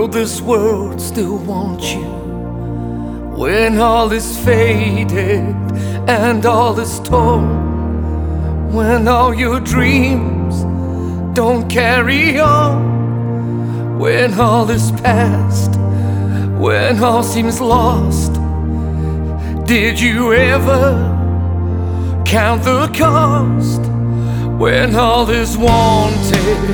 this world still wants you? When all is faded and all is torn, when all your dreams don't carry on, when all is past, when all seems lost, did you ever count the cost? When all is wanted